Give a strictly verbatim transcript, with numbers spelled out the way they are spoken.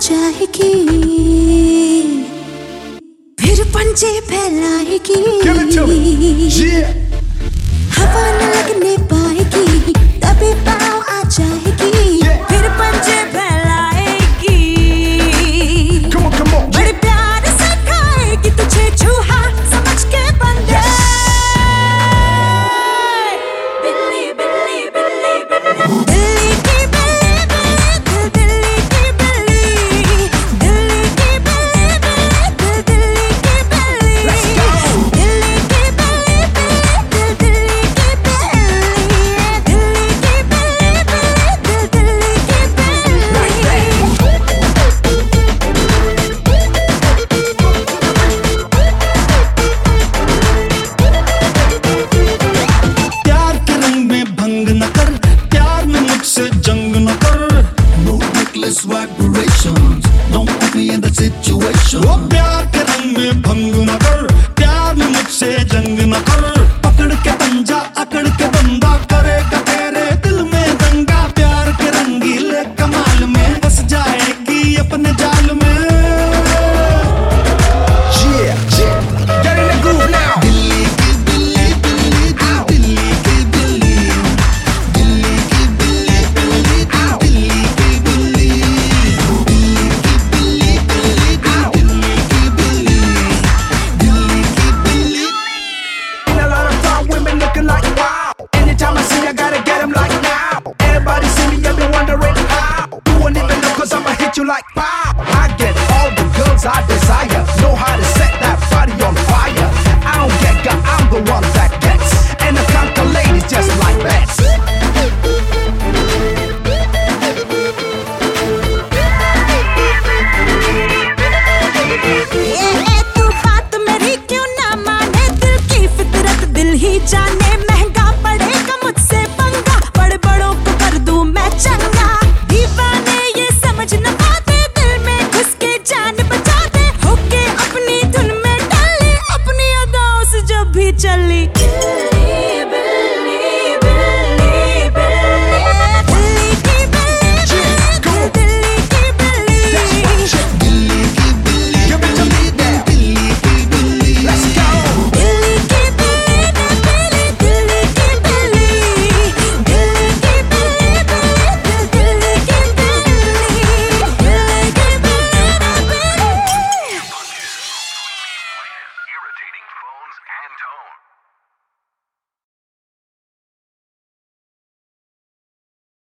जाएगी, फिर पंजे फैलाएगी, हवा न लगने पाएगी, तभी पाँव आ जाएगी, फिर पंजे फैलाएगी, बड़े प्यार से खाएगी तुझे चूहा समझ के बंदे। बिल्ली बिल्ली बिल्ली बिल्ली दिल्ली की बिल्ली बिल्ली दिल्ली की बिल्ली दिल्ली की बिल्ली बिल्ली दिल्ली की बिल्ली दिल्ली की बिल्ली दिल्ली की बिल्ली दिल्ली की प्यार के रंग में भंग न कर, प्यार में मुझसे जंग न कर। No reckless vibrations, don't put me in that situation. वो प्यार के रंग में भंग न कर, प्यार में मुझसे जंग न कर। पकड़ के पंजा अकड़ के बंदा करेगा तेरे दिल में दंगा। प्यार के रंगीले कमाल में बस जाएगी अपने जाल में। Yeah, yeah. Get in the groove now. Delhi की बिल्ली बिल्ली दिल्ली की बिल्ली दिल्ली की बिल्ली बिल्ली दिल्ली की बिल्ली दिल्ली की बिल्ली बिल्ली दिल्ली की बिल्ली दिल्ली की बिल्ली। Seen a lot of fine women looking like wow. Anytime I see, I gotta get them like now. Everybody see me, I've been wondering how. You won't even know, cause I'ma hit you like pow. I get all the girls I desire. Know how to set that body on fire. I don't get got, I'm the one that gets. And I conquer ladies just like that. ए तू बात मेरी क्यों ना माने, दिल की फितरत दिल ही जाने। महंगा पड़ेगा मुझसे पंगा, बड़े बड़ों को कर दूं मैं चंगा। दीवाने ये समझ न पाते, दिल में घुस के जान बचाते। होके अपनी धुन में डाले, अपनी अदाओं से जब भी चली। बिल्ली बिल्ली बिल्ली बिल्ली दिल्ली की बिल्ली दिल्ली की बिल्ली दिल्ली की बिल्ली Give it to me now. Delhi की बिल्ली। Let's go. दिल्ली की बिल्ली बिल्ली दिल्ली की बिल्ली दिल्ली की बिल्ली बिल्ली दिल्ली की बिल्ली दिल्ली की बिल्ली। Irritating phones and tone.